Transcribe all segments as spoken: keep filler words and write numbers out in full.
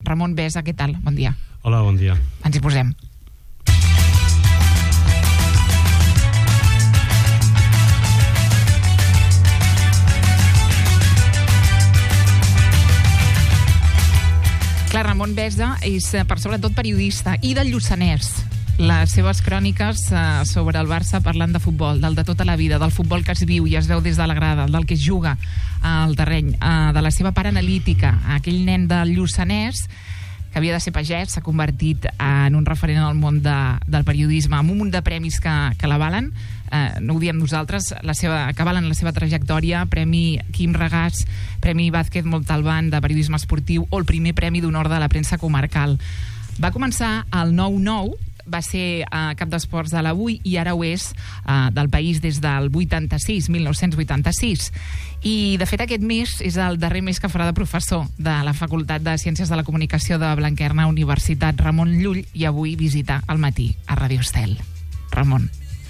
Ramon Besa, què tal? Bon dia. Hola, bon dia. Ens hi posem. Clar, Ramon Besa és, per sobretot, periodista i del Lluçanès. Les seves cròniques eh, sobre el Barça parlant de futbol, del de tota la vida, del futbol que es viu i es veu des de la grada, del que es juga al terreny, eh, de la seva part analítica, aquell nen del Lluçanès que havia de ser pagès, s'ha convertit en un referent al món de, del periodisme, amb un munt de premis que, que l'avalen, eh, no ho diem nosaltres, la seva, que avalen la seva trajectòria, Premi Quim Regàs, Premi Vázquez Montalbán de periodisme esportiu o el primer Premi d'Honor de la premsa comarcal. Va començar al nou nou, va ser eh, cap d'esports de l'Avui i ara ho és eh, del País des del vuitanta-sis, mil nou-cents vuitanta-sis. I, de fet, aquest mes és el darrer mes que farà de professor de la Facultat de Ciències de la Comunicació de Blanquerna, Universitat Ramon Llull, i avui visita al matí a Radio Estel. Ramon.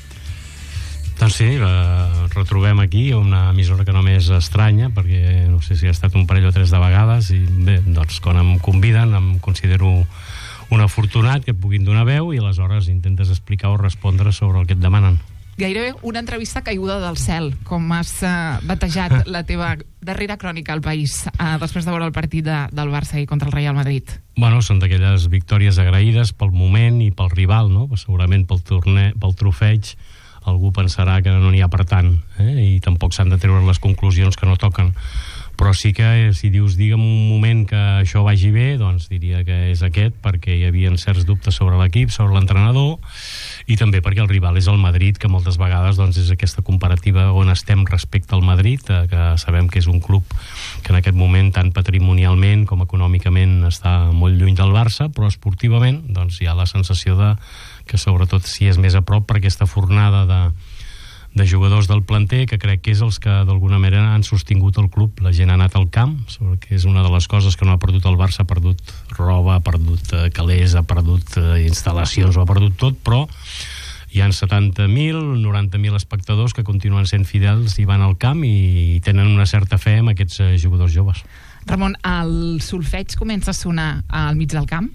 Doncs sí, la retrobem aquí, una emissora que només estranya, perquè no sé si ha estat un parell o tres de vegades, i bé, doncs quan em conviden em considero un afortunat que et puguin donar veu i aleshores intentes explicar o respondre sobre el que et demanen. Gairebé una entrevista caiguda del cel, com has uh, batejat la teva darrera crònica al País uh, després de veure el partit de, del Barça i contra el Real Madrid. Bueno, són d'aquelles victòries agraïdes pel moment i pel rival, no? Segurament pel, torne, pel trofeig algú pensarà que no n'hi ha per tant, eh? I tampoc s'han de treure les conclusions que no toquen. Però sí que, si dius, digue'm un moment que això vagi bé, doncs diria que és aquest, perquè hi havia certs dubtes sobre l'equip, sobre l'entrenador, i també perquè el rival és el Madrid, que moltes vegades doncs, és aquesta comparativa on estem respecte al Madrid, que sabem que és un club que en aquest moment, tant patrimonialment com econòmicament, està molt lluny del Barça, però esportivament doncs, hi ha la sensació de que sobretot si és més a prop per aquesta fornada de de jugadors del planter, que crec que és els que d'alguna manera han sostingut el club. La gent ha anat al camp, que és una de les coses que no ha perdut el Barça, ha perdut roba, ha perdut eh, calés, ha perdut eh, instal·lacions, ho ha perdut tot, però hi ha setanta mil, noranta mil espectadors que continuen sent fidels i van al camp i tenen una certa fe en aquests eh, jugadors joves. Ramon, el solfeig comença a sonar al mig del camp?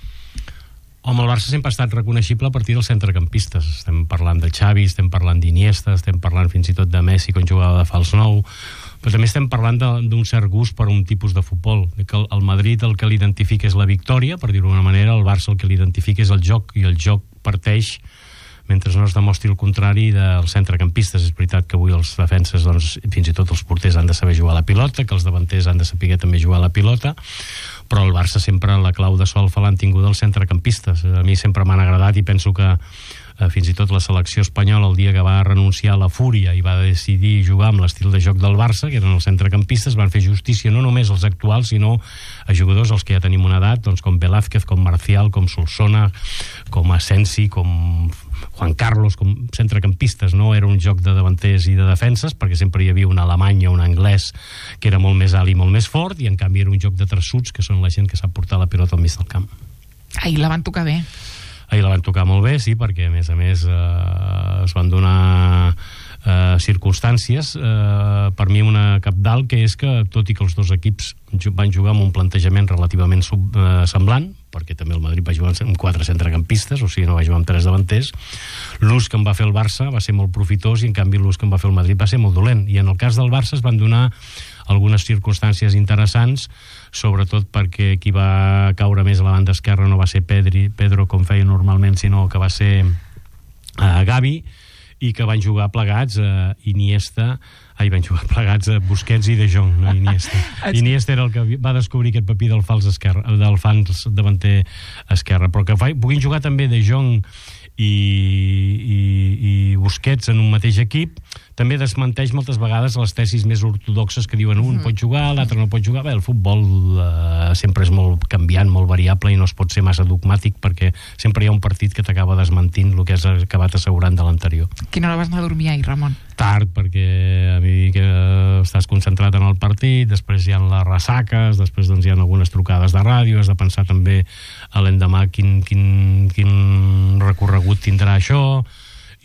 Home, el Barça sempre ha estat reconeixible a partir dels centrecampistes. Estem parlant de Xavi, estem parlant d'Iniesta, estem parlant fins i tot de Messi quan jugava de fals nou, però també estem parlant d'un cert gust per un tipus de futbol, que el, el Madrid el que l'identifica és la victòria, per dir-ho d'una manera, el Barça el que l'identifica és el joc, i el joc parteix, mentre no es demostri el contrari, dels centrecampistes. És veritat que avui els defenses, doncs, fins i tot els porters han de saber jugar a la pilota, que els davanters han de saber també jugar a la pilota, però el Barça sempre la clau de solfa l'han tingut els centrecampistes. A mi sempre m'han agradat i penso que eh, fins i tot la selecció espanyola, el dia que va renunciar a la fúria i va decidir jugar amb l'estil de joc del Barça, que eren els centrecampistes, van fer justícia no només als actuals, sinó a jugadors als que ja tenim una edat, doncs com Velázquez, com Marcial, com Solsona, com Asensi, com Juan Carlos, com centrecampistes. No era un joc de davanters i de defenses, perquè sempre hi havia un alemany o un anglès que era molt més alt i molt més fort, i en canvi era un joc de traçuts, que són la gent que sap portar la pilota al mig del camp. Ahir la van tocar bé. Ahir la van tocar molt bé, sí, perquè a més a més eh, es van donar eh, circumstàncies, eh, per mi una cabdal, que és que tot i que els dos equips van jugar amb un plantejament relativament sub, eh, semblant, perquè també el Madrid va jugar amb quatre centrecampistes, o sigui, no va jugar amb tres davanters, l'ús que en va fer el Barça va ser molt profitós i en canvi l'ús que en va fer el Madrid va ser molt dolent, i en el cas del Barça es van donar algunes circumstàncies interessants, sobretot perquè qui va caure més a la banda esquerra no va ser Pedri, Pedro com feia normalment, sinó que va ser uh, Gavi, i que van jugar plegats a uh, Iniesta, ai, van jugar plegats a Busquets i De Jong, no Iniesta. Iniesta era el que va descobrir aquest papí del fals esquerra, del fals davanter esquerre, però que fa, puguin jugar també De Jong i, i, i Busquets en un mateix equip, també desmenteix moltes vegades les tesis més ortodoxes que diuen un pot jugar, l'altre no pot jugar. Bé, el futbol eh, sempre és molt canviant, molt variable, i no es pot ser massa dogmàtic, perquè sempre hi ha un partit que t'acaba desmentint el que has acabat assegurant de l'anterior. Quina hora vas anar a dormir ahir, Ramon? Tard, perquè a mi que estàs concentrat en el partit, després hi ha les ressaques, després doncs hi ha algunes trucades de ràdio, has de pensar també a l'endemà quin, quin, quin recorregut tindrà això,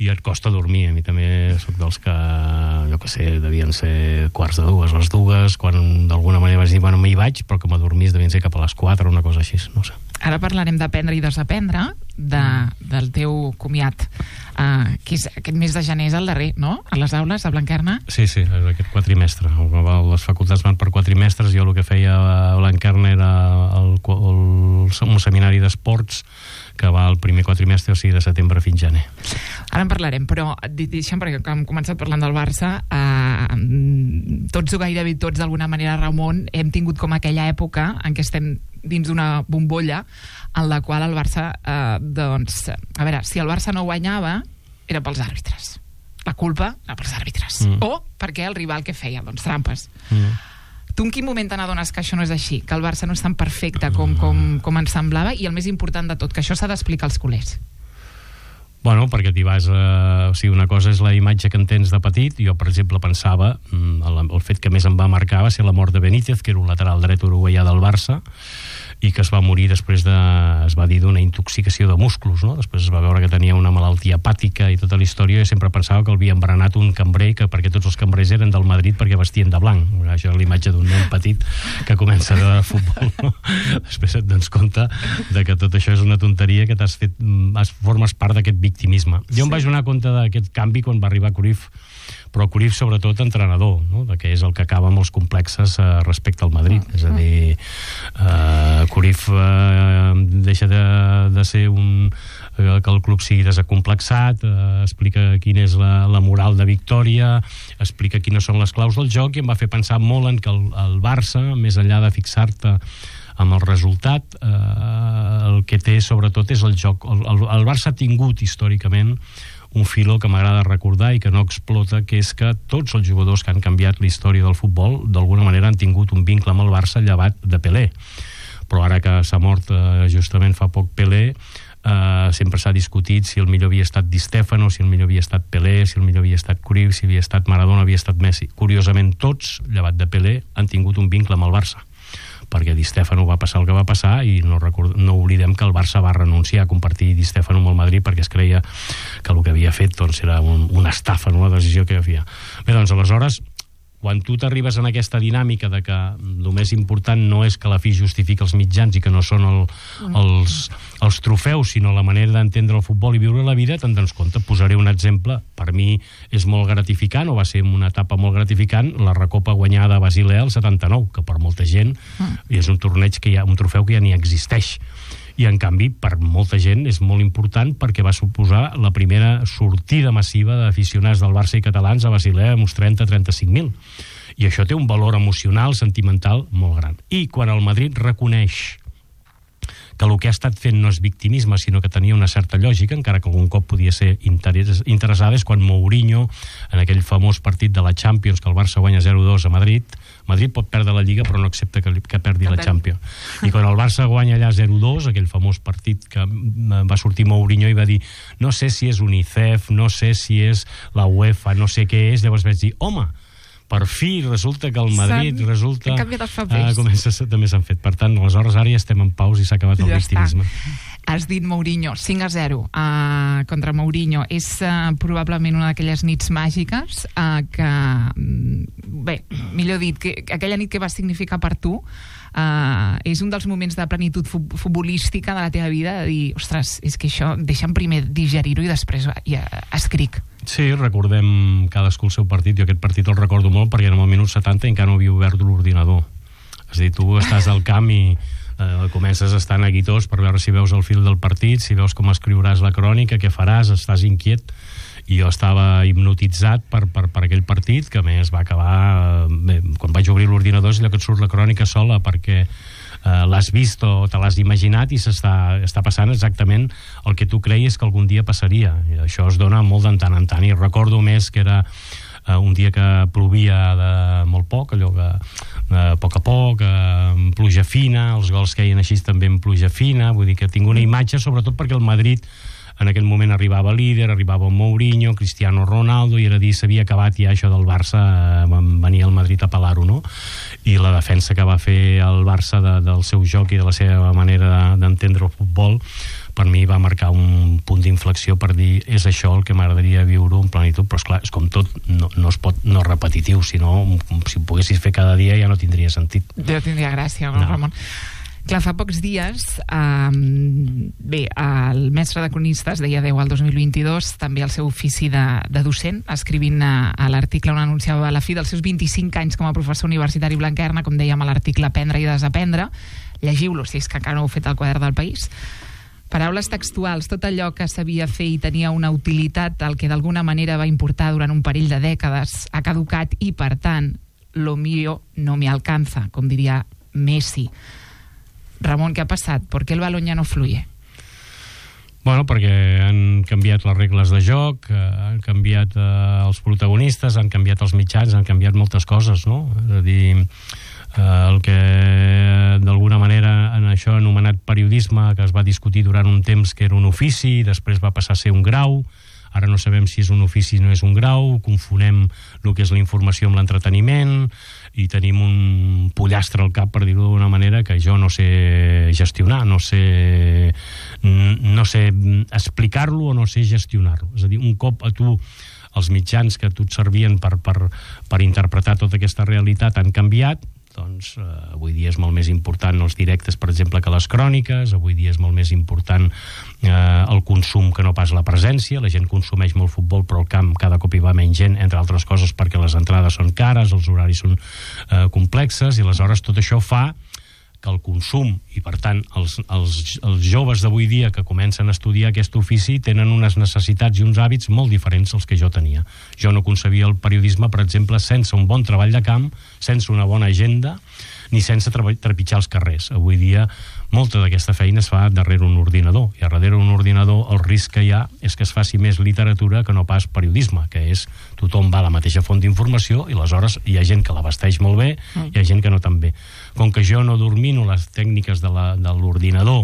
i et costa dormir. A mi també soc dels que, jo que sé, devien ser quarts de dues, les dues, quan d'alguna manera vaig dir, bueno, m'hi vaig, però que m'adormís devien ser cap a les quatre, una cosa així, no sé. Ara parlarem d'aprendre i desaprendre de, del teu comiat, uh, que és aquest mes de gener és el darrer, no? A les aules, a Blanquerna? Sí, sí, aquest quatrimestre. Les facultats van per quatrimestres, jo el que feia a Blanquerna era el, el, un seminari d'esports que va al primer quatrimestre, o sigui, de setembre fins gener. Ara en parlarem, però deixem, perquè hem començat parlant del Barça, eh, tots o gairebé tots, d'alguna manera, Ramon, hem tingut com aquella època en què estem dins d'una bombolla en la qual el Barça, eh, doncs, a veure, si el Barça no guanyava, era pels àrbitres. La culpa era pels àrbitres. Mm. O perquè el rival que feia, doncs, trampes. Mm. Tu en quin moment te n'adones que això no és així, que el Barça no és tan perfecte com, com, com ens semblava, i el més important de tot, que això s'ha d'explicar als culers? Bueno, perquè t'hi vas a... O sigui, una cosa és la imatge que en tens de petit. Jo, per exemple, pensava, el, el fet que més em va marcar va ser la mort de Benítez, que era un lateral dret uruguaià del Barça, i que es va morir després de... es va dir d'una intoxicació de músculs, no? Després es va veure que tenia una malaltia hepàtica i tota la història, i sempre pensava que l'havia embranat un cambrer, que, perquè tots els cambrers eren del Madrid perquè vestien de blanc. Això és l'imatge d'un nen petit que comença de futbol, no? Després et dones compte de que tot això és una tonteria, que t'has fet... formes part d'aquest victimisme. Jo sí. em vaig donar compte d'aquest canvi quan va arribar Cruyff, però Cruyff sobretot entrenador, no? De que és el que acaba amb els complexes eh, respecte al Madrid. Mm. És a dir, eh, Cruyff eh, deixa de, de ser un... Eh, que el club sigui desacomplexat, eh, explica quina és la, la moral de victòria, explica quines són les claus del joc, i em va fer pensar molt en que el, el Barça, més enllà de fixar-te amb el resultat, eh, el que té sobretot és el joc. El, el, el Barça ha tingut històricament un filó que m'agrada recordar i que no explota, que és que tots els jugadors que han canviat la història del futbol d'alguna manera han tingut un vincle amb el Barça llevat de Pelé. Però ara que s'ha mort eh, justament fa poc Pelé, eh, sempre s'ha discutit si el millor havia estat Di Stefano, si el millor havia estat Pelé, si el millor havia estat Cruyff, si havia estat Maradona, havia estat Messi. Curiosament, tots, llevat de Pelé, han tingut un vincle amb el Barça, perquè Di Stefano va passar el que va passar, i no, record... no oblidem que el Barça va renunciar a compartir Di Stefano amb el Madrid perquè es creia que el que havia fet doncs, era un, una estafa, no? La decisió que havia. Bé, doncs aleshores, quan tu t'arribes en aquesta dinàmica de que el més important no és que la fi justifica els mitjans i que no són el, els, els trofeus, sinó la manera d'entendre el futbol i viure la vida, te'n dones compte. Posaré un exemple. Per mi és molt gratificant, o va ser una etapa molt gratificant, la recopa guanyada a Basilea al setanta-nou, que per molta gent és un torneig que hi ha, un trofeu que ja ni existeix. I en canvi per molta gent és molt important perquè va suposar la primera sortida massiva d'aficionats del Barça i catalans a Basilea amb uns trenta a trenta-cinc mil, i això té un valor emocional, sentimental molt gran. I quan el Madrid reconeix que el que ha estat fent no és victimisme, sinó que tenia una certa lògica, encara que algun cop podia ser interess interessada, és quan Mourinho, en aquell famós partit de la Champions, que el Barça guanya zero dos a Madrid, Madrid pot perdre la Lliga però no accepta que, que perdi que la Champions. I quan el Barça guanya allà zero dos, aquell famós partit que va sortir Mourinho i va dir, no sé si és UNICEF, no sé si és la UEFA, no sé què és, llavors vaig dir, home, per fi resulta que el Madrid resulta... Ah, comença, també s'han fet. Per tant, aleshores ara ja estem en paus i s'ha acabat el ja victimisme. Està. Has dit Mourinho, cinc a zero uh, contra Mourinho. És uh, probablement una d'aquelles nits màgiques uh, que, bé, millor dit, que aquella nit que va significar per tu, uh, és un dels moments de plenitud futbolística de la teva vida, de dir, ostres, és que això, deixa'm primer digerir-ho i després ja escric. Sí, recordem cadascú el seu partit. Jo aquest partit el recordo molt perquè en el minut setanta encara no havia obert l'ordinador. És a dir, tu estàs al camp i eh, comences a estar neguitós per veure si veus el fil del partit, si veus com escriuràs la crònica, què faràs, estàs inquiet. I jo estava hipnotitzat per, per, per aquell partit, que a més va acabar... Bé, quan vaig obrir l'ordinador és allò que et surt la crònica sola, perquè Uh, l'has vist o te l'has imaginat i s'està està passant exactament el que tu creies que algun dia passaria, i això es dona molt de tant en tant. I recordo més que era uh, un dia que plovia de molt poc, allò que uh, a poc a poc, uh, pluja fina, els gols queien així també en pluja fina, vull dir que tinc una imatge, sobretot perquè el Madrid en aquell moment arribava líder, arribava Mourinho, Cristiano Ronaldo, i era dir, s'havia acabat ja això del Barça, eh, venia el Madrid a pelar-ho, no? I la defensa que va fer el Barça de, del seu joc i de la seva manera d'entendre el futbol, per mi va marcar un punt d'inflexió per dir, és això el que m'agradaria viure en plenitud, però esclar, és com tot, no, no es pot, no repetitiu, sinó si ho poguessis fer cada dia ja no tindria sentit. Ja tindria gràcia, no. Ramon. Clar, fa pocs dies, eh, bé, el mestre de cronistes deia adeu al dos mil vint-i-dos, també al seu ofici de, de docent, escrivint a, a l'article on anunciava la fi dels seus vint-i-cinc anys com a professor universitari Blanquerna, com dèiem a l'article Aprendre i desaprendre. Llegiu-lo, si és que encara no heu fet el quadern del País. Paraules textuals, tot allò que sabia fer i tenia una utilitat, el que d'alguna manera va importar durant un parell de dècades, ha caducat i, per tant, lo mío no me alcanza, com diria Messi. Ramon, què ha passat? ¿Por qué el balón ya no fluye? Bueno, perquè han canviat les regles de joc, eh, han canviat eh, els protagonistes, han canviat els mitjans, han canviat moltes coses, no? És a dir, eh, el que d'alguna manera en això anomenat periodisme, que es va discutir durant un temps que era un ofici, després va passar a ser un grau, ara no sabem si és un ofici o no és un grau, confonem el que és la informació amb l'entreteniment i tenim un pollastre al cap, per dir-ho d'una manera, que jo no sé gestionar, no sé no sé explicar-lo o no sé gestionar-lo. És a dir, un cop a tu els mitjans que a tu et servien per, per, per interpretar tota aquesta realitat han canviat, doncs eh, avui dia és molt més important els directes, per exemple, que les cròniques, avui dia és molt més important eh, el consum que no pas la presència, la gent consumeix molt futbol però al camp cada cop hi va menys gent, entre altres coses perquè les entrades són cares, els horaris són eh, complexes, i aleshores tot això fa que el consum, i per tant els, els, els joves d'avui dia que comencen a estudiar aquest ofici tenen unes necessitats i uns hàbits molt diferents als que jo tenia. Jo no concebia el periodisme, per exemple, sense un bon treball de camp, sense una bona agenda, ni sense trepitjar els carrers. Avui dia molta d'aquesta feina es fa darrere un ordinador, i a darrere un ordinador el risc que hi ha és que es faci més literatura que no pas periodisme, que és tothom va a la mateixa font d'informació i aleshores hi ha gent que l'abasteix molt bé, hi ha gent que no tan bé. Com que jo no domino les tècniques de la, de l'ordinador,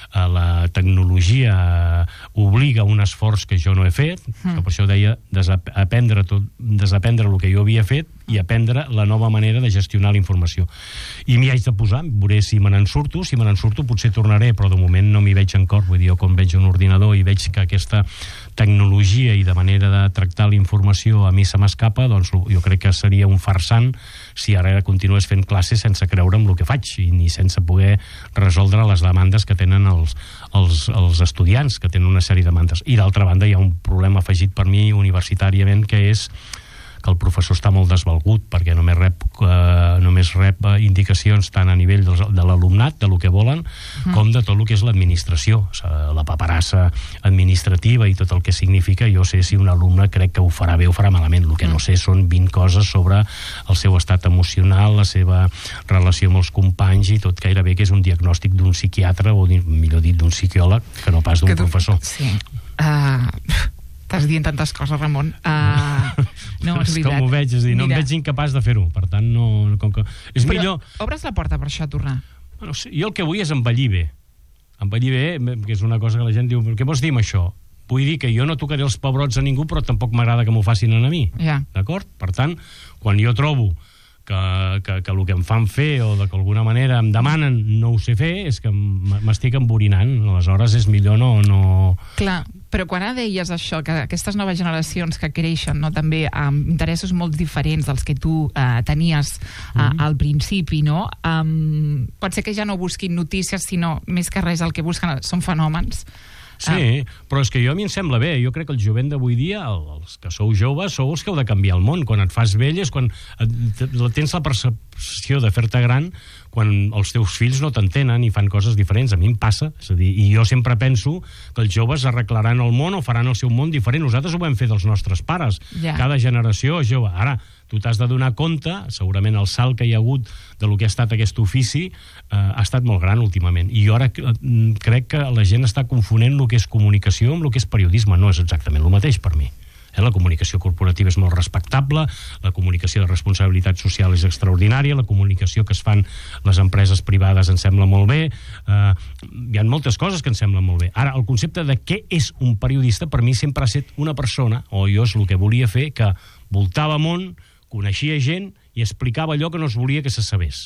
la tecnologia obliga un esforç que jo no he fet, mm. per això deia desaprendre, tot, desaprendre el que jo havia fet i aprendre la nova manera de gestionar la informació. I m'hi haig de posar, veuré si me n'en surto, si me n'en surto potser tornaré, però de moment no m'hi veig en cor, vull dir, jo quan veig un ordinador i veig que aquesta tecnologia i de manera de tractar la informació a mi se m'escapa, doncs jo crec que seria un farsant si ara continués fent classes sense creure en el que faig i ni sense poder resoldre les demandes que tenen els, els, els estudiants, que tenen una sèrie de demandes. I d'altra banda hi ha un problema afegit per mi universitàriament, que és que el professor està molt desvalgut perquè només rep, eh, només rep indicacions tant a nivell de, de l'alumnat, de lo que volen, mm. com de tot el que és l'administració, la paperassa administrativa i tot el que significa. Jo sé si un alumne crec que ho farà bé o farà malament. El que mm. no sé són vint coses sobre el seu estat emocional, la seva relació amb els companys i tot gairebé que és un diagnòstic d'un psiquiatre o, millor dit, d'un psicòleg que no pas d'un tu... professor. Sí. Uh... Estàs dient tantes coses, Ramon. Uh, no, és, és veritat. Com ho veig, és dir, no Mira. em veig incapaç de fer-ho. Per tant, no... Com que... És Però millor... obres la porta per això, tornar. Bueno, jo el que vull és envellir bé. Envellir bé, que és una cosa que la gent diu, què vols dir amb això? Vull dir que jo no tocaré els pebrots a ningú, però tampoc m'agrada que m'ho facin a mi. Ja. D'acord? Per tant, quan jo trobo que, que, que el que em fan fer o de que alguna manera em demanen no ho sé fer, és que m'estic emborinant. Aleshores és millor no... no... Clar, però quan ara deies això, que aquestes noves generacions que creixen, no, també amb interessos molt diferents dels que tu eh, tenies eh, mm. al principi, no? Um, pot ser que ja no busquin notícies, sinó més que res el que busquen són fenòmens. Sí, ah. però és que jo a mi em sembla bé. Jo crec que el jovent d'avui dia, els que sou joves, sou els que heu de canviar el món. Quan et fas vell és quan et, tens la percepció de fer-te gran, quan els teus fills no t'entenen i fan coses diferents. A mi em passa, és a dir, i jo sempre penso que els joves arreglaran el món o faran el seu món diferent. Nosaltres ho vam fer dels nostres pares. Ja. Cada generació és jove. Ara, tu t'has de donar compte, segurament el salt que hi ha hagut de lo que ha estat aquest ofici eh, ha estat molt gran últimament. I jo ara crec que la gent està confonent el que és comunicació amb el que és periodisme. No és exactament el mateix per mi. Eh, la comunicació corporativa és molt respectable, la comunicació de responsabilitat social és extraordinària, la comunicació que es fan les empreses privades em sembla molt bé, eh, hi ha moltes coses que em semblen molt bé. Ara, el concepte de què és un periodista per mi sempre ha estat una persona, o jo és el que volia fer, que voltava món, coneixia gent i explicava allò que no es volia que se sabés.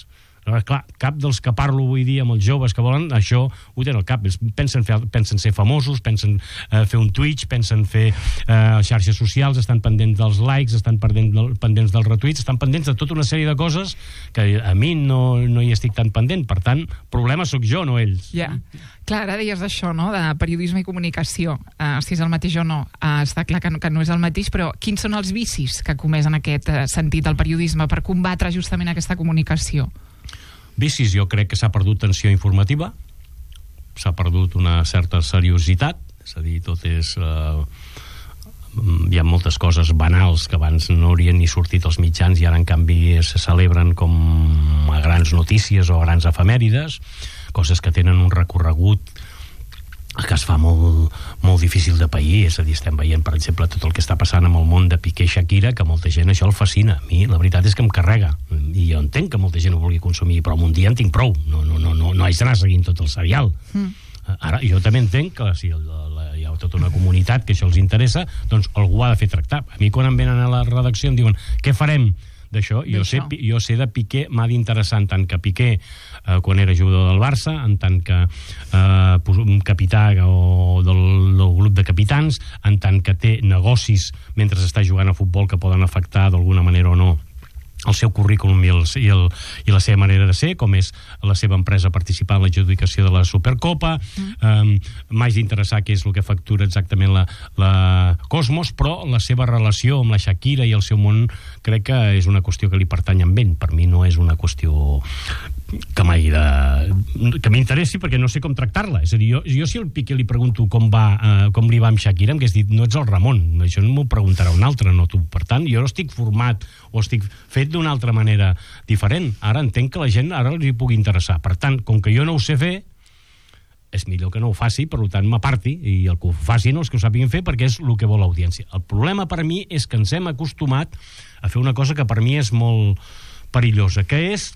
Però, clar, cap dels que parlo avui dia amb els joves que volen, això ho tenen al cap. Pensen, fer, pensen ser famosos, pensen eh, fer un Twitch, pensen fer eh, xarxes socials, estan pendents dels likes, estan pendents, del, pendents dels retuits, estan pendents de tota una sèrie de coses que a mi no, no hi estic tan pendent. Per tant, problema sóc jo, no ells. Ja. Clar, ara deies això, no?, de periodisme i comunicació. Uh, si és el mateix o no. Uh, està clar que no, que no és el mateix, però quins són els vicis que ha comès en aquest uh, sentit el periodisme per combatre justament aquesta comunicació? Vicis, jo crec que s'ha perdut tensió informativa, s'ha perdut una certa seriositat, és a dir, tot és... Uh, hi ha moltes coses banals que abans no haurien ni sortit als mitjans i ara en canvi se celebren com a grans notícies o grans efemèrides, coses que tenen un recorregut que es fa molt, molt difícil de pair. És a dir, estem veient, per exemple, tot el que està passant amb el món de Piqué i Shakira, que molta gent això el fascina. A mi la veritat és que em carrega, i jo entenc que molta gent ho vulgui consumir, però un dia en tinc prou, no, no, no, no, no haig d'anar seguint tot el serial. Mm. Ara, jo també entenc que si el, la, hi ha tota una comunitat que això els interessa, doncs algú ha de fer tractar. A mi quan em venen a la redacció em diuen què farem d'això, jo sé, jo sé de Piqué, m'ha d'interessar en tant que Piqué, eh, quan era jugador del Barça, en tant que eh, un capità o del, del grup de capitans, en tant que té negocis mentre està jugant a futbol que poden afectar d'alguna manera o no el seu currículum i, el, i, el, i la seva manera de ser, com és la seva empresa participar en l'adjudicació de la Supercopa. Mm. Um, M'haig d'interessar què és el que factura exactament la, la Cosmos, però la seva relació amb la Shakira i el seu món crec que és una qüestió que li pertany amb ell. Per mi no és una qüestió que mai de... que m'interessi, perquè no sé com tractar-la. És a dir, jo, jo si al Piqué li pregunto com va, eh, com li va amb Shakira, em hagués dit, no ets el Ramon, això no m'ho preguntarà un altre, no tu. Per tant, jo no estic format o estic fet d'una altra manera diferent. Ara entenc que la gent ara els hi pugui interessar. Per tant, com que jo no ho sé fer, és millor que no ho faci, per tant m'aparti, i el que ho facin els que ho sàpiguen fer, perquè és el que vol l'audiència. El problema per mi és que ens hem acostumat a fer una cosa que per mi és molt perillosa, que és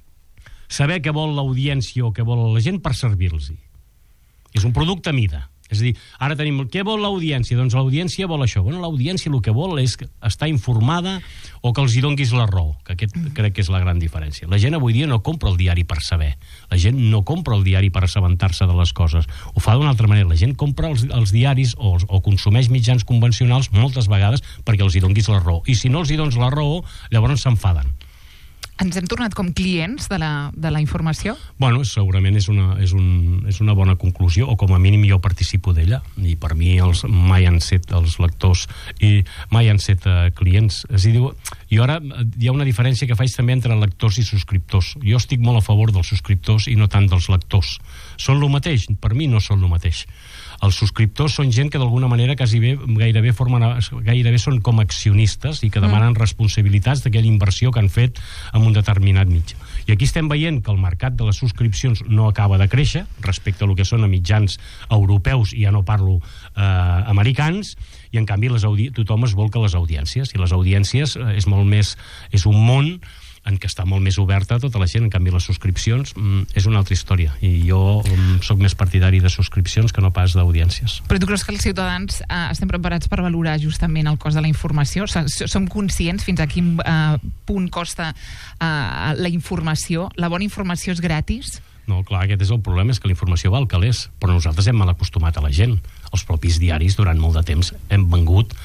saber què vol l'audiència o què vol la gent per servir-los-hi. És un producte a mida. És a dir, ara tenim... Què vol l'audiència? Doncs l'audiència vol això. Bueno, l'audiència el que vol és estar informada o que els hi donguis la raó, que aquest mm. crec que és la gran diferència. La gent avui dia no compra el diari per saber. La gent no compra el diari per assabentar-se de les coses. Ho fa d'una altra manera. La gent compra els, els diaris o, o consumeix mitjans convencionals moltes vegades perquè els hi donguis la raó. I si no els hi dones la raó, llavors s'enfaden. Ens hem tornat com clients de la, de la informació? Bueno, segurament és una, és, un, és una bona conclusió, o com a mínim jo participo d'ella, i per mi els, mai han set els lectors i mai han set uh, clients. És a dir, jo ara hi ha una diferència que faig també entre lectors i subscriptors. Jo estic molt a favor dels subscriptors i no tant dels lectors. Són el mateix? Per mi no són el mateix. Els subscriptors són gent que d'alguna manera quasi bé, gairebé, formen, gairebé són com accionistes i que demanen responsabilitats d'aquella inversió que han fet en un determinat mitjà. I aquí estem veient que el mercat de les subscripcions no acaba de créixer respecte a lo que són a mitjans europeus, i ja no parlo eh, americans, i en canvi les audi- tothom es vol que les audiències, i les audiències eh, és molt més, és un món en què està molt més oberta a tota la gent. En canvi, les subscripcions mm, és una altra història, i jo mm, sóc més partidari de subscripcions que no pas d'audiències. Però tu creus que els ciutadans eh, estem preparats per valorar justament el cost de la informació? O sigui, som conscients fins a quin eh, punt costa eh, la informació? La bona informació és gratis? No, clar, aquest és el problema, és que la informació val calés, però nosaltres hem mal acostumat a la gent. Els propis diaris, durant molt de temps, hem vengut...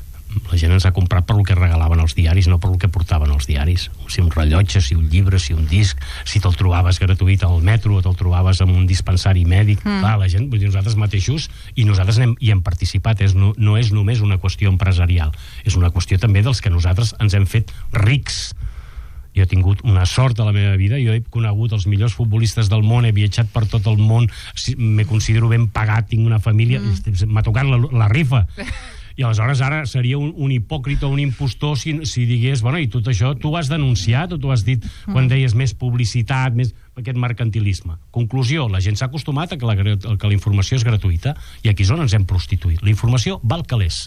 La gent ens ha comprat per el que regalaven els diaris, no per el que portaven els diaris. Si un rellotge, si un llibre, si un disc, si te'l trobaves gratuït al metro o te'l trobaves en un dispensari mèdic. Mm. Clar, la gent, vull dir, nosaltres mateixos, i nosaltres hem, hi hem participat, és, no, no és només una qüestió empresarial, és una qüestió també dels que nosaltres ens hem fet rics. Jo he tingut una sort a la meva vida, jo he conegut els millors futbolistes del món, he viatjat per tot el món, me considero ben pagat, tinc una família, mm. m'ha tocat la, la rifa. I aleshores ara seria un, un hipòcrita o un impostor si, si digués, bueno, i tot això tu ho has denunciat o tu has dit quan deies més publicitat, més aquest mercantilisme. Conclusió, la gent s'ha acostumat a que la, que la informació és gratuïta, i aquí és on ens hem prostituït. La informació val calés.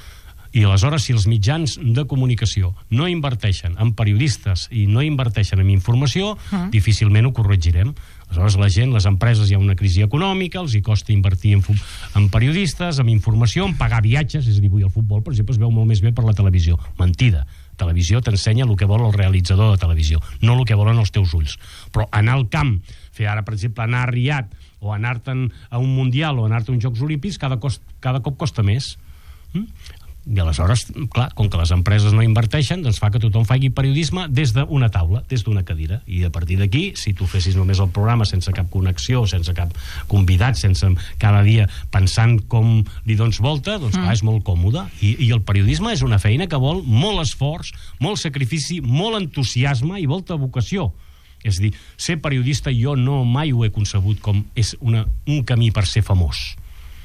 I aleshores, si els mitjans de comunicació no inverteixen en periodistes i no inverteixen en informació, uh. difícilment ho corregirem. Aleshores, la gent, les empreses, hi ha una crisi econòmica, els hi costa invertir en, en periodistes, en informació, en pagar viatges, és a dir, avui el futbol, per exemple, es veu molt més bé per la televisió. Mentida. Televisió t'ensenya el que vol el realitzador de televisió, no el que volen els teus ulls. Però anar al camp, fer ara, per exemple, anar a Riad, o anar-te'n a un Mundial, o anar-te a uns Jocs Olímpics, cada, cost, cada cop costa més. Mm? I aleshores, clar, com que les empreses no inverteixen, doncs fa que tothom faci periodisme des d'una taula, des d'una cadira, i a partir d'aquí, si tu fessis només el programa sense cap connexió, sense cap convidat, sense cada dia pensant com li dones volta, doncs clar, és molt còmode, i, i el periodisme és una feina que vol molt esforç, molt sacrifici, molt entusiasme i molta vocació. És a dir, ser periodista jo no mai ho he concebut com és una, un camí per ser famós.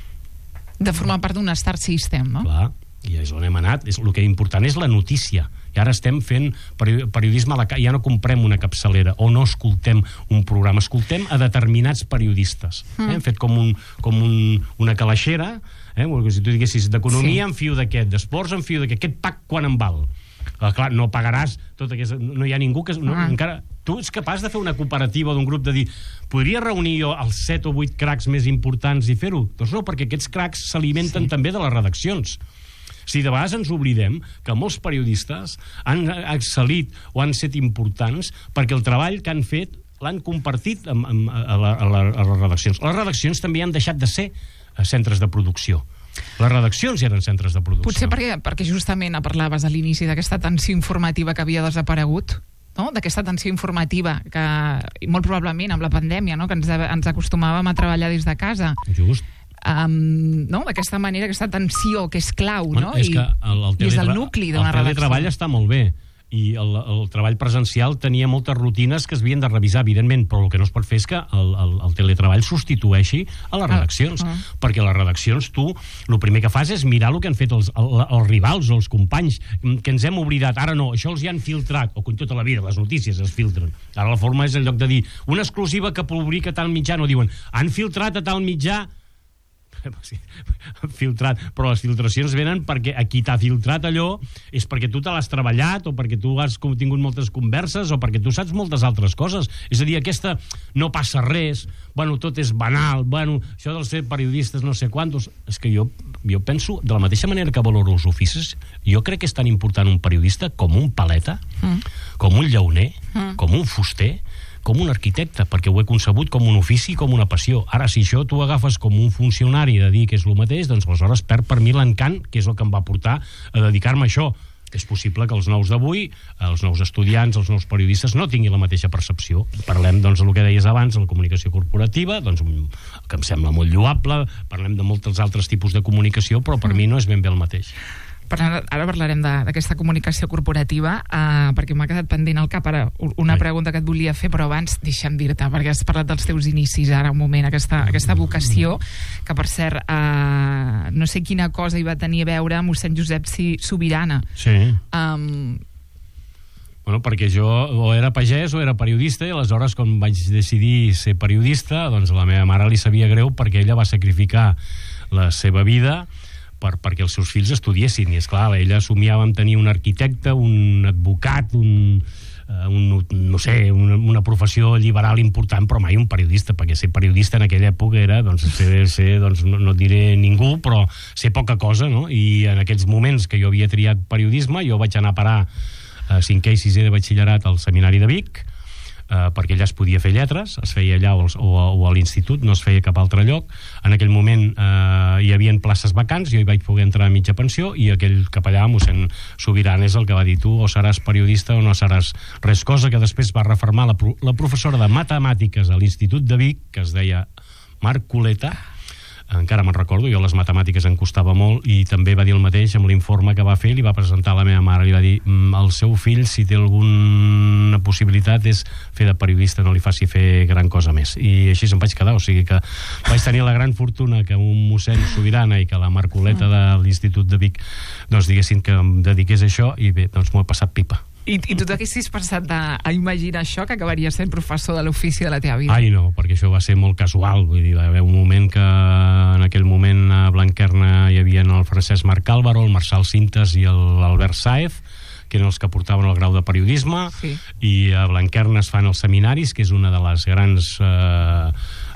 De formar part d'un star system, no? Clar, i és on hem anat. És, el que és important és la notícia. I ara estem fent periodisme a la ca... ja no comprem una capçalera o no escoltem un programa, escoltem a determinats periodistes. Mm. Eh? Hem fet com, un, com un, una calaixera, eh? Si tu diguessis d'economia sí. En fio d'aquest, d'esports en fio d'aquest, aquest pack quan en val? Clar, clar, no pagaràs tot aquest... No hi ha ningú que... No, ah. encara... Tu ets capaç de fer una cooperativa d'un grup de dir podria reunir jo els set o vuit cracs més importants i fer-ho? Doncs no, perquè aquests cracs s'alimenten sí. També de les redaccions. Si de vegades ens oblidem que molts periodistes han excel·lit o han set importants perquè el treball que han fet l'han compartit amb, amb, a, la, a, la, a les redaccions. Les redaccions també han deixat de ser centres de producció. Les redaccions eren centres de producció. Potser perquè, perquè justament parlaves a l'inici d'aquesta atenció informativa que havia desaparegut, no? D'aquesta atenció informativa que molt probablement amb la pandèmia, no? Que ens, ens acostumàvem a treballar des de casa. Just. Um, no? D'aquesta manera, aquesta atenció que és clau, bueno, no? És I, que el, el i és el nucli d'una redacció. El teletreball està molt bé i el, el treball presencial tenia moltes rutines que es havien de revisar, evidentment, però el que no es pot fer és que el, el, el teletreball substitueixi a les redaccions, ah, ah. perquè les redaccions tu, el primer que fas és mirar el que han fet els, el, els rivals o els companys, que ens hem oblidat, ara no, això els hi han filtrat, o com tota la vida, les notícies es filtren. Ara la forma és en lloc de dir una exclusiva que publica tal mitjà, no diuen, han filtrat a tal mitjà, filtrat, però les filtracions venen perquè a qui t'ha filtrat allò és perquè tu te l'has treballat o perquè tu has tingut moltes converses o perquè tu saps moltes altres coses. És a dir, aquesta no passa res, bueno, tot és banal, bueno, això dels ser periodistes no sé quantos, és que jo, jo penso, de la mateixa manera que valoro els oficis, jo crec que és tan important un periodista com un paleta, mm. com un llauner, mm. com un fuster, com un arquitecte, perquè ho he concebut com un ofici, com una passió. Ara, si això tu agafes com un funcionari de dir que és el mateix, doncs aleshores perd per mi l'encant, que és el que em va portar a dedicar-me a això. És possible que els nous d'avui, els nous estudiants, els nous periodistes, no tinguin la mateixa percepció. Parlem, doncs, del que deies abans, de la comunicació corporativa, doncs, que em sembla molt lloable, parlem de molts altres tipus de comunicació, però per mm. mi no és ben bé el mateix. Ara, ara parlarem d'aquesta comunicació corporativa, uh, perquè m'ha quedat pendent al cap ara una Ai. pregunta que et volia fer, però abans deixa'm dir-te, perquè has parlat dels teus inicis ara un moment, aquesta, aquesta vocació, que per cert, uh, no sé quina cosa hi va tenir a veure amb mossèn Josep Subirana. Sí. Um, Bueno, perquè jo o era pagès o era periodista, i aleshores quan vaig decidir ser periodista, doncs a la meva mare li sabia greu perquè ella va sacrificar la seva vida Per, perquè els seus fills estudiessin, i esclar, ella somiava en tenir un arquitecte, un advocat, un, un no sé, una, una professió liberal important, però mai un periodista, perquè ser periodista en aquella època era, doncs, ser, ser doncs no, no et diré ningú, però ser poca cosa, no? I en aquells moments que jo havia triat periodisme, jo vaig anar a parar a cinquè i sisè de batxillerat al seminari de Vic, Uh, perquè allà es podia fer lletres, es feia allà o, o, o a l'institut, no es feia cap altre lloc. En aquell moment uh, hi havia places vacants, jo hi vaig poder entrar a mitja pensió, i aquell capellà, mossèn Subirana, és el que va dir, tu o seràs periodista o no seràs res, cosa que després va refermar la, la professora de matemàtiques a l'Institut de Vic, que es deia Marcoleta. Encara me'n recordo, jo les matemàtiques em costava molt, i també va dir el mateix amb l'informe que va fer, li va presentar a la meva mare, li va dir, el seu fill, si té alguna possibilitat, és fer de periodista, no li faci fer gran cosa més. I així em vaig quedar, o sigui que vaig tenir la gran fortuna que un mossèn Subirana i que la Marcoleta de l'Institut de Vic, doncs diguessin que em dediqués a això, i bé, doncs m'ho he passat pipa. I, i tu t'haguessis pensat de, a imaginar això, que acabaria sent professor de l'ofici de la teva vida? Ai, no, perquè això va ser molt casual. Vull dir, va haver un moment que en aquell moment a Blanquerna hi havia el Francesc Marc Álvaro, el Marçal Cintes i l'Albert Sáez, que eren els que portaven el grau de periodisme, sí. I a Blanquerna es fan els seminaris, que és una de les grans... Eh,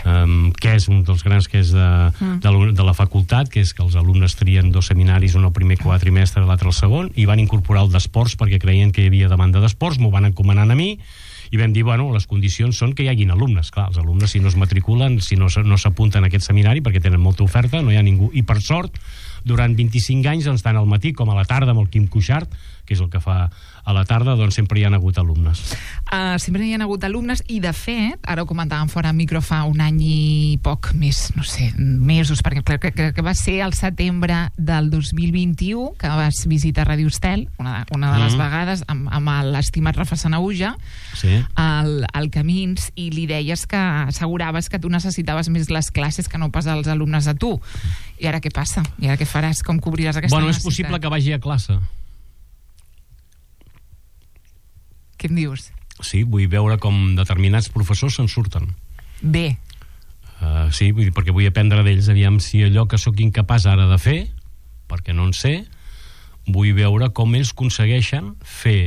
um, que és un dels grans que és de, mm. de, la, de la facultat, que és que els alumnes trien dos seminaris, un al primer quadrimestre, l'altre al segon, i van incorporar el d'esports perquè creien que hi havia demanda d'esports, m'ho van encomanar a mi, i vam dir, bueno, les condicions són que hi hagin alumnes. Clar, els alumnes, si no es matriculen, si no, no s'apunten a aquest seminari, perquè tenen molta oferta, no hi ha ningú. I per sort, durant vint-i-cinc anys, doncs, tant al matí com a la tarda, amb el Quim Cuixart, que és el que fa a la tarda, doncs sempre hi ha hagut alumnes. Uh, sempre hi ha hagut alumnes, i de fet, ara ho comentàvem fora micro fa un any i poc més, no sé, mesos, perquè crec que, que va ser al setembre del dos mil vint-i-u que vas visitar Radio Estel, una, una de les mm. vegades, amb, amb l'estimat Rafa Sanahuja, sí. al, al Camins, i li deies que asseguraves que tu necessitaves més les classes que no pas els alumnes a tu. I ara què passa? I ara què faràs? Com cobriràs aquesta bueno, necessitat? És possible que vagi a classe. Què em dius? Sí, vull veure com determinats professors se'n surten. Bé. Uh, sí, vull dir, perquè vull aprendre d'ells, aviam si allò que sóc incapaç ara de fer, perquè no en sé, vull veure com ells aconsegueixen fer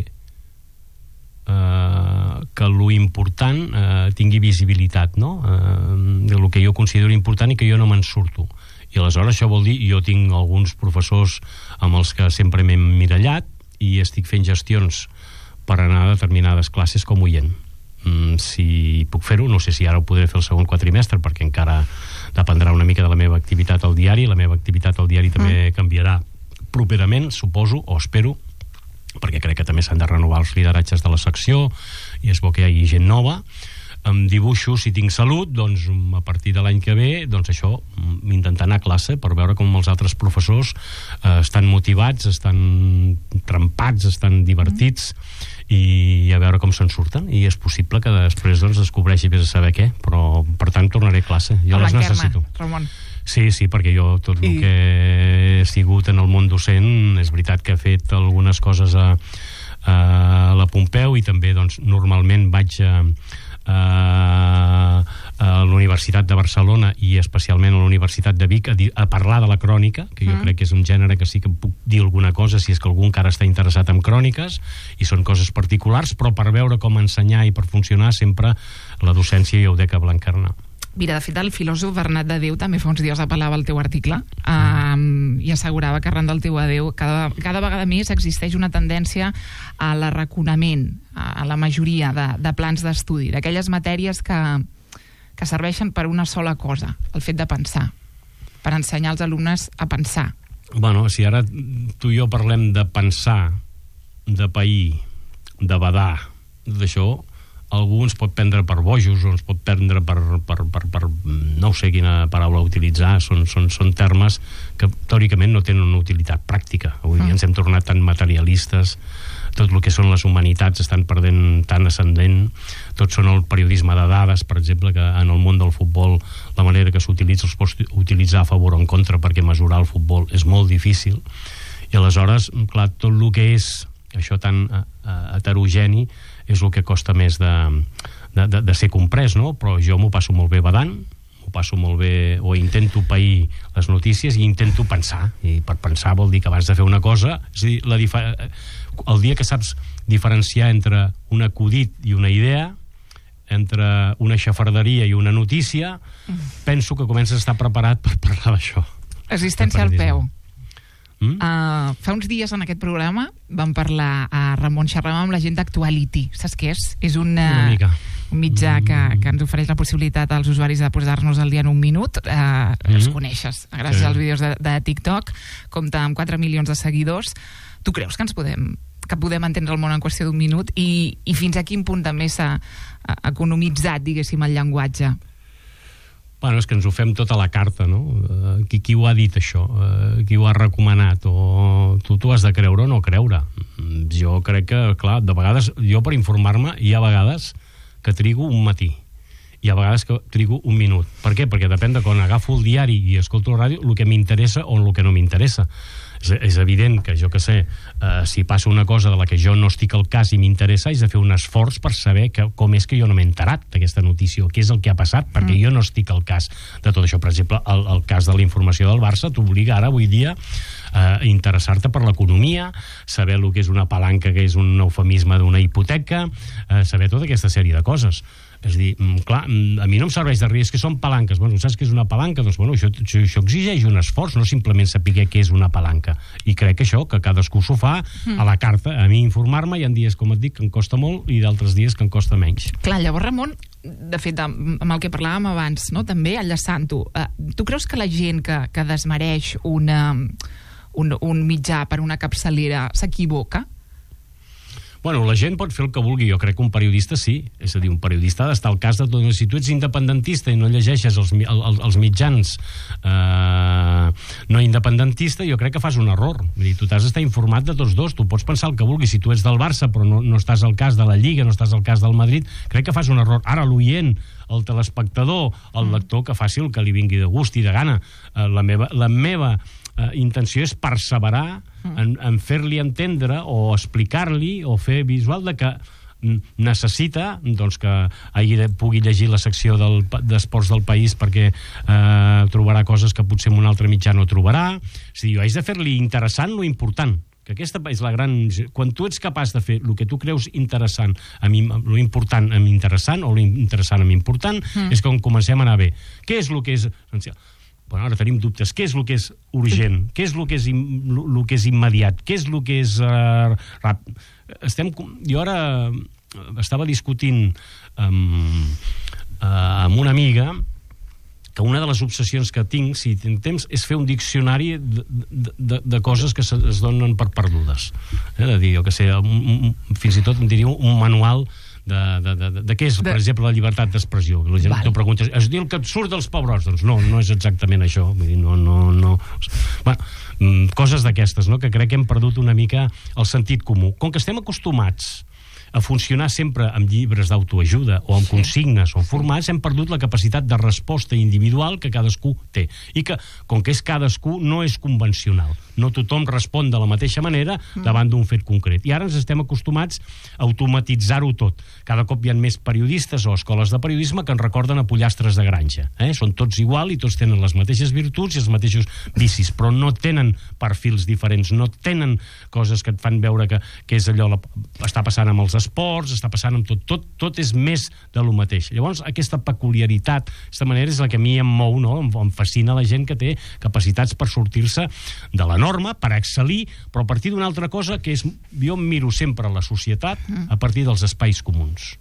uh, que lo important uh, tingui visibilitat, no? Uh, el que jo considero important i que jo no me'n surto. I aleshores això vol dir, jo tinc alguns professors amb els que sempre m'he mirallat i estic fent gestions per anar a determinades classes com oient. Mm, si puc fer-ho, no sé si ara ho podré fer el segon quadrimestre, perquè encara dependrà una mica de la meva activitat al diari. La meva activitat al diari també mm. canviarà properament, suposo, o espero, perquè crec que també s'han de renovar els lideratges de la secció, i és bo que hi hagi gent nova. Amb dibuixos, si tinc salut, doncs a partir de l'any que ve, doncs això, intentar anar a classe per veure com els altres professors eh, estan motivats, estan trempats, estan divertits, i a veure com se'n surten, i és possible que després doncs descobreixi vés a saber què, però per tant tornaré a classe, jo les necessito. Ramon. Sí, sí, perquè jo tot el I... que he sigut en el món docent, és veritat que he fet algunes coses a, a la Pompeu, i també doncs normalment vaig a a la Universitat de Barcelona i especialment a la Universitat de Vic a, dir, a parlar de la crònica, que jo mm. crec que és un gènere que sí que puc dir alguna cosa si és que algú encara està interessat en cròniques, i són coses particulars, però per veure com ensenyar i per funcionar sempre la docència ja ho dec a Blanquerna. Mira, de fet, el filòsof Bernat de Déu també fa uns dies apel·lava al teu article um, i assegurava que arran del teu adeu cada, cada vegada més existeix una tendència a l'arraconament, a la majoria de, de plans d'estudi, d'aquelles matèries que, que serveixen per una sola cosa, el fet de pensar, per ensenyar als alumnes a pensar. Bueno, si ara tu i jo parlem de pensar, de pair, de badar, d'això, algú ens pot prendre per bojos o ens pot prendre per, per, per, per no sé quina paraula utilitzar, són, són, són termes que teòricament no tenen una utilitat pràctica. Avui dia ens hem tornat tan materialistes, tot el que són les humanitats estan perdent tan ascendent, tot són el periodisme de dades, per exemple, que en el món del futbol la manera que s'utilitza els pots utilitzar a favor o en contra, perquè mesurar el futbol és molt difícil, i aleshores, clar, tot el que és això tan uh, heterogeni és el que costa més de, de, de, de ser comprès, no? Però jo m'ho passo molt bé badant, m'ho passo molt bé, o intento pair les notícies i intento pensar, i per pensar vol dir que abans de fer una cosa, és a dir, la difer... el dia que saps diferenciar entre un acudit i una idea, entre una xafarderia i una notícia, penso que comences a estar preparat per parlar d'això. Resistència al peu. Mm? Uh, fa uns dies en aquest programa vam parlar a Ramon Xerrama amb la gent d'Actuality. Saps què és? És un, uh, un mitjà mm. que, que ens ofereix la possibilitat als usuaris de posar-nos al dia en un minut. Uh, mm. Els coneixes gràcies sí. als vídeos de, de TikTok, compta amb quatre milions de seguidors. Tu creus que ens podem que podem entendre el món en qüestió d'un minut i, i fins a quin punt també s'ha economitzat, diguéssim, el llenguatge? Bueno, és que ens ho fem tota la carta, no? Uh, qui, qui ho ha dit, això? Uh, qui ho ha recomanat? O tu t'ho has de creure o no creure? Jo crec que, clar, de vegades, jo per informar-me, hi ha vegades que trigo un matí, hi ha vegades que trigo un minut. Per què? Perquè depèn de quan agafo el diari i escolto la ràdio, el que m'interessa o el que no m'interessa. és, és evident que, jo que sé, eh, si passa una cosa de la que jo no estic al cas i m'interessa, és de fer un esforç per saber que, com és que jo no m'he enterat d'aquesta notícia, o què és el que ha passat, perquè mm. jo no estic al cas de tot això. Per exemple, el, el cas de la informació del Barça t'obliga ara, avui dia, a eh, interessar-te per l'economia, saber el que és una palanca, que és un eufemisme d'una hipoteca, eh, saber tota aquesta sèrie de coses. És a dir, clar, a mi no em serveix de res, que són palanques. Bueno, saps què és una palanca? Doncs, bueno, això, això, això exigeix un esforç, no simplement saber què és una palanca. I crec que això, que cadascú s'ho fa mm. a la carta. A mi informar-me, hi ha dies, com et dic, que em costa molt i d'altres dies que em costa menys. Clar, llavors, Ramon, de fet, amb el que parlàvem abans, no? També enllaçant-ho, eh, tu creus que la gent que, que desmereix una, un, un mitjà per una capçalera s'equivoca? Bueno, la gent pot fer el que vulgui, jo crec que un periodista sí, és a dir, un periodista ha d'estar al cas de tot. Si tu ets independentista i no llegeixes els, els, els mitjans eh, no independentista, jo crec que fas un error. Vull dir, tu t'has d'estar informat de tots dos, tu pots pensar el que vulguis, si tu ets del Barça però no, no estàs al cas de la Lliga, no estàs al cas del Madrid, crec que fas un error. Ara l'oient, el telespectador, el lector, que faci el que li vingui de gust i de gana. Eh, la meva, la meva eh, intenció és perseverar en, en fer-li entendre o explicar-li o fer visual de que necessita doncs, que hagi de, pugui llegir la secció del, d'esports del País perquè eh, trobarà coses que potser en un altre mitjà no trobarà. És a dir, jo haig de fer-li interessant lo important, que aquesta és la gran... Quan tu ets capaç de fer el que tu creus interessant, a mi, lo important amb interessant, o lo interessant amb important, mm. és quan comencem a anar bé. Què és el que és essencial? Bueno, ara tenim dubtes. Què és el que és urgent? Què és el que és, im, el que és immediat? Què és el que és... Uh, rap... Estem... Jo ara estava discutint amb, uh, amb una amiga que una de les obsessions que tinc, si tinc temps, és fer un diccionari de, de, de coses que se, es donen per perdudes. Eh? De dir, jo que sé, un, un, fins i tot em diria un manual de, de, de, de, de què és, de... per exemple, la llibertat d'expressió. La gent t'ho pregunta, es diu que et surt dels pebrots? Doncs no, no és exactament això. Vull dir, no, no, no... Bueno, coses d'aquestes, no?, que crec que hem perdut una mica el sentit comú. Com que estem acostumats a funcionar sempre amb llibres d'autoajuda o amb consignes o formats, hem perdut la capacitat de resposta individual que cadascú té. I que, com que és cadascú, no és convencional. No tothom respon de la mateixa manera davant d'un fet concret. I ara ens estem acostumats a automatitzar-ho tot. Cada cop hi ha més periodistes o escoles de periodisme que ens recorden a pollastres de granja. Eh? Són tots igual i tots tenen les mateixes virtuts i els mateixos vicis, però no tenen perfils diferents, no tenen coses que et fan veure que, que és allò, la, està passant amb els esports, està passant amb tot, tot, tot és més de lo mateix. Llavors, aquesta peculiaritat, aquesta manera és la que a mi em mou, no? Em, em fascina la gent que té capacitats per sortir-se de la norma, per excel·lir, però a partir d'una altra cosa que és, jo miro sempre la societat a partir dels espais comuns,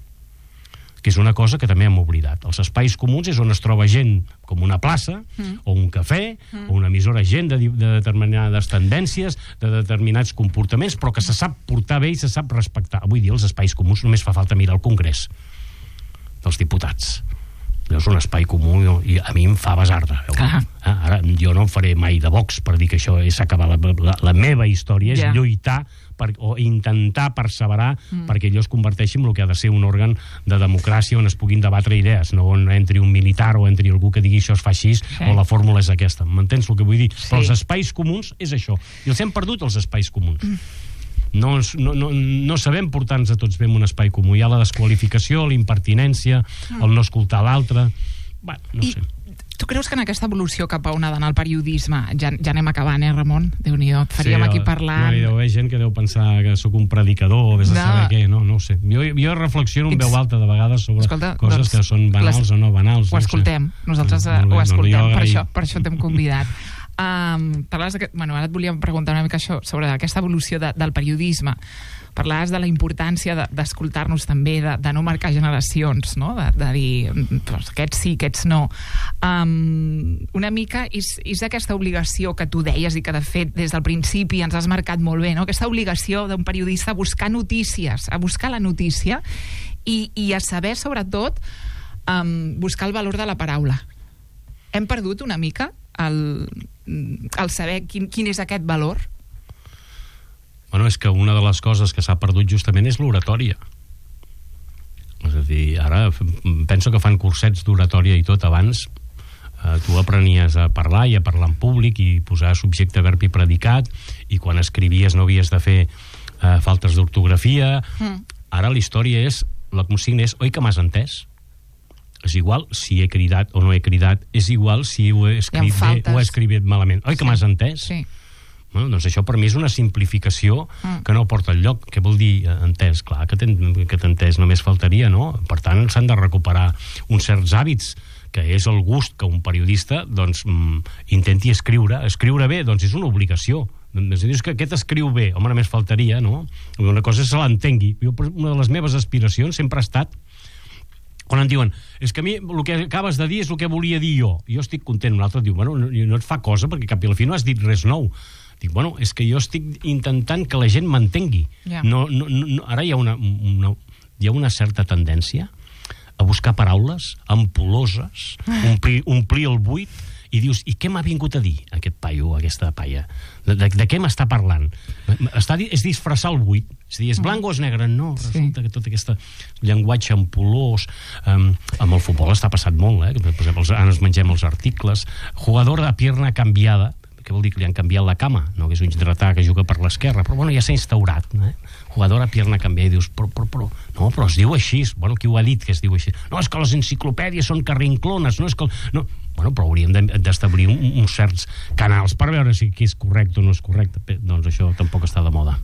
que és una cosa que també hem oblidat. Els espais comuns és on es troba gent com una plaça, mm. o un cafè, mm. o una emissora, gent de, de determinades tendències, de determinats comportaments, però que se sap portar bé i se sap respectar. Avui dia els espais comuns només fa falta mirar el Congrés dels Diputats. És un espai comú i a mi em fa basarda. Ah. Ara, jo no faré mai de Vox per dir que això és acabar. La, la, la meva història és yeah. lluitar per, o intentar perseverar mm. perquè allò es converteixi en el que ha de ser un òrgan de democràcia on es puguin debatre idees, no on entri un militar o entri algú que digui això es fa així sí. o la fórmula és aquesta. M'entens el que vull dir? Sí. Però els espais comuns és això. I els hem perdut, els espais comuns. Mm. No, no, no, no sabem portar-nos a tots bé en un espai comú. Hi ha la desqualificació, la impertinència, el no escoltar l'altre. Bueno, no I sé. Tu creus que en aquesta evolució cap a on ha d'anar el periodisme, ja, ja anem acabant, eh, Ramon? Déu-n'hi-do, faríem sí, aquí parlant... No, hi deu haver gent que deu pensar que sóc un predicador o vés a saber què, no, no ho sé. Jo, jo reflexiono en veu alta de vegades sobre Escolta, coses doncs, que són banals les... o no banals. Ho escoltem, no nosaltres no, ho escoltem, no, per, això, per això t'hem convidat. Um, parlaves de que, bueno, ara et volíem preguntar una mica això sobre aquesta evolució de, del periodisme. Parlaves de la importància de, d'escoltar-nos també, de, de no marcar generacions, no? de, de dir pues, aquests sí, aquests no. Um, una mica és, és aquesta obligació que tu deies i que de fet des del principi ens has marcat molt bé, no? Aquesta obligació d'un periodista a buscar notícies, a buscar la notícia i, i a saber sobretot um, buscar el valor de la paraula. Hem perdut una mica el, el saber quin, quin és aquest valor? Bueno, és que una de les coses que s'ha perdut justament és l'oratòria. És a dir, ara penso que fan cursets d'oratòria i tot abans. Uh, tu aprenies a parlar i a parlar en públic i posar subjecte, verb i predicat, i quan escrivies no havies de fer uh, faltes d'ortografia. Mm. Ara la història és, la consigna és, oi que m'has entès? És igual si he cridat o no he cridat, és igual si ho he escrit bé o he escrit malament. Oi que sí. m'has entès? Sí. Bueno, doncs això per mi és una simplificació mm. que no porta enlloc. Què vol dir entès? Clar que t'he entès, només faltaria, no? Per tant, s'han de recuperar uns certs hàbits, que és el gust que un periodista doncs, mm, intenti escriure. Escriure bé, doncs és una obligació. Si dius que aquest escriu bé, home, només faltaria, no? Una cosa és que se l'entengui. Una de les meves aspiracions sempre ha estat, quan em diuen, és que a mi el que acabes de dir és el que volia dir jo. Jo estic content. Un altre diu, bueno, no, no et fa cosa, perquè cap i al fi no has dit res nou. Dic, bueno, és que jo estic intentant que la gent m'entengui. Yeah. No, no, no, ara hi ha una, una, hi ha una certa tendència a buscar paraules ampuloses, omplir, omplir el buit, i dius, i què m'ha vingut a dir aquest paio, aquesta paia? De, de, de què m'està parlant? Està, és disfressar el buit. És dir, és blanc o és negre? No, resulta sí. que tot aquest llenguatge ampulós, um, amb el futbol està passat molt, eh? Per exemple, ara ens mengem els articles. Jugador de pierna canviada, què vol dir? Que li han canviat la cama, no? Que és un dretà que juga per l'esquerra, però bueno, ja s'ha instaurat, eh? Jugador a pierna canviada, i dius, però, però, però, no, però es diu així, bueno, qui ho ha dit que es diu així? No, és que les enciclopèdies són carrinclones, no és que... No. Bueno, però hauríem d'establir un, uns certs canals per veure si qui és correcte o no és correcte. Doncs això tampoc està de moda.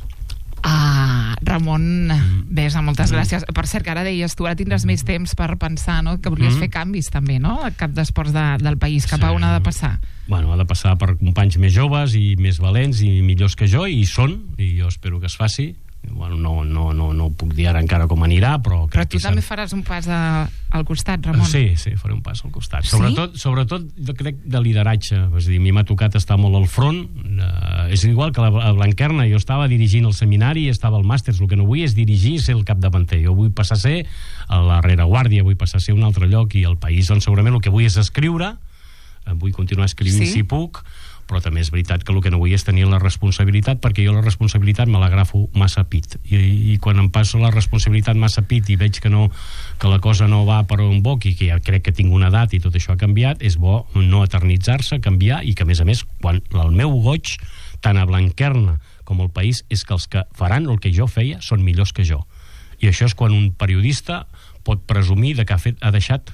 Ah, Ramon Besa, moltes mm. gràcies. Per cert, que ara deies, tu ara tindràs més temps per pensar, no?, que volies mm. fer canvis també, no?, al cap d'esports de, del país. Cap sí. a on ha de passar? Bueno, ha de passar per companys més joves i més valents i millors que jo, i són, i jo espero que es faci. Bueno, no, no, no, no puc dir ara encara com anirà, però... Però tu també faràs un pas a, al costat, Ramon? Sí, sí, faré un pas al costat. Sí? Sobretot, sobretot jo crec, de lideratge. És a dir, a mi m'ha tocat estar molt al front. Uh, és igual que a Blanquerna. Jo estava dirigint el seminari i estava al màster. El que no vull és dirigir i ser el capdavanter. Jo vull passar a ser a la rereguàrdia, vull passar a ser un altre lloc, i el país, doncs, segurament el que vull és escriure. Vull continuar escrivint sí? si puc, però també és veritat que el que no vull és tenir la responsabilitat, perquè jo la responsabilitat me l'agrafo massa pit, i, i quan em passo la responsabilitat massa pit i veig que, no, que la cosa no va per on boc, i que ja crec que tinc una edat i tot això ha canviat, és bo no eternitzar-se, canviar, i que a més a més, quan el meu goig, tant a Blanquerna com al país, és que els que faran el que jo feia són millors que jo, i això és quan un periodista pot presumir de que ha, fet, ha deixat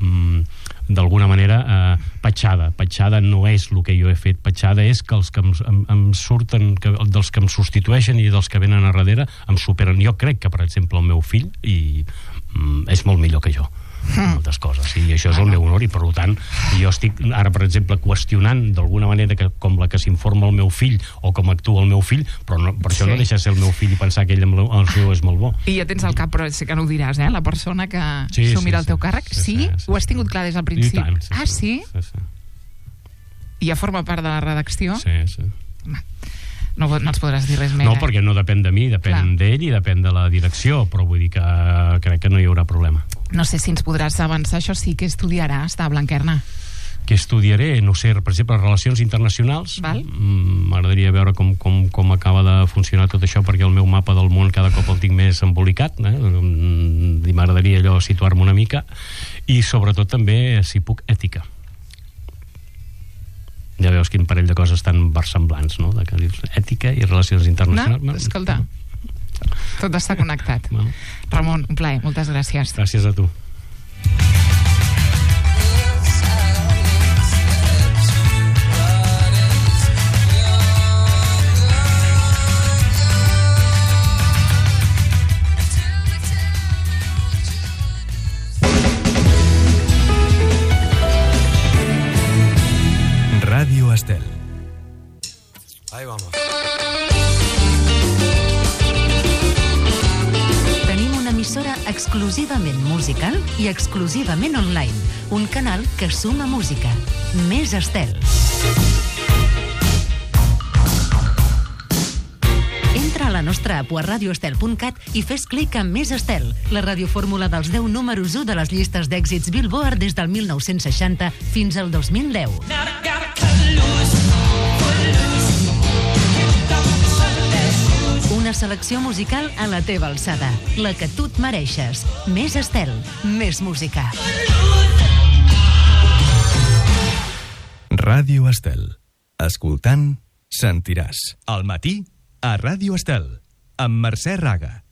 d'alguna manera eh, petjada. Petjada no és el que jo he fet, petjada és que els que em, em, em surten, que, dels que em substitueixen i dels que venen a darrere em superen. Jo crec que, per exemple, el meu fill i, mm, és molt millor que jo en moltes coses, i això és el meu honor, i per tant jo estic ara, per exemple, qüestionant d'alguna manera que, com la que s'informa el meu fill o com actua el meu fill, però no, per això sí. no deixa ser el meu fill i pensar que ell amb el seu és molt bo. I ja tens al cap, però sé que no ho diràs, eh? La persona que sí, assumirà sí, el teu càrrec, sí? sí, sí, sí ho has tingut clar des del principi? I tant, sí, ah, sí? sí, sí. I ja forma part de la redacció? Sí, sí. No, no ens podràs dir res més. No, perquè no depèn de mi, depèn d'ell i depèn de la direcció, però vull dir que crec que no hi haurà problema. No sé si ens podràs avançar, això sí, que estudiaràs de Blanquerna. Què estudiaré? No sé, per exemple, relacions internacionals. M'agradaria veure com, com, com acaba de funcionar tot això, perquè el meu mapa del món cada cop el tinc més embolicat, eh? I m'agradaria allò situar-me una mica, i sobretot també, si puc, ètica. Ja veus quin parell de coses tan versemblants, no? De que dius ètica i relacions internacionals. No, escolta, tot està connectat. Bueno. Ramon, un plaer, moltes gràcies. Gràcies a tu. Radio Estel. Ahí vamos. Tenim una emissora exclusivament musical i exclusivament online. Un canal que suma música. Més Estel. Entra a la nostra app a radio estel punt cat i fes clic en Més Estel, la radiofórmula dels deu números u de les llistes d'èxits Billboard des del mil nou-cents seixanta fins al dos mil deu. Una selecció musical a la teva alçada, la que tu et mereixes. Més Estel, més música. Ràdio Estel. Escoltant, sentiràs. Al matí, a Ràdio Estel, amb Mercè Raga.